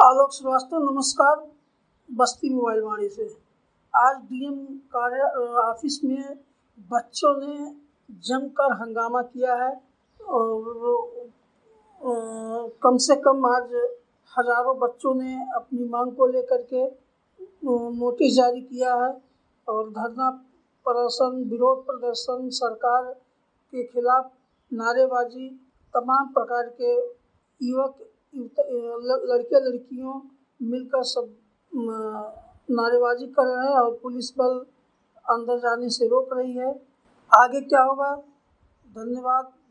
आलोक श्रीवास्तव, नमस्कार। बस्ती मोबाइल वाणी से आज डीएम कार्य ऑफिस में बच्चों ने जमकर हंगामा किया है और कम से कम आज हजारों बच्चों ने अपनी मांग को लेकर के नोटिस जारी किया है और धरना प्रदर्शन, विरोध प्रदर्शन, सरकार के खिलाफ नारेबाजी, तमाम प्रकार के युवक लड़के लड़कियों मिलकर सब नारेबाजी कर रहे हैं और पुलिस बल अंदर जाने से रोक रही है। आगे क्या होगा? धन्यवाद।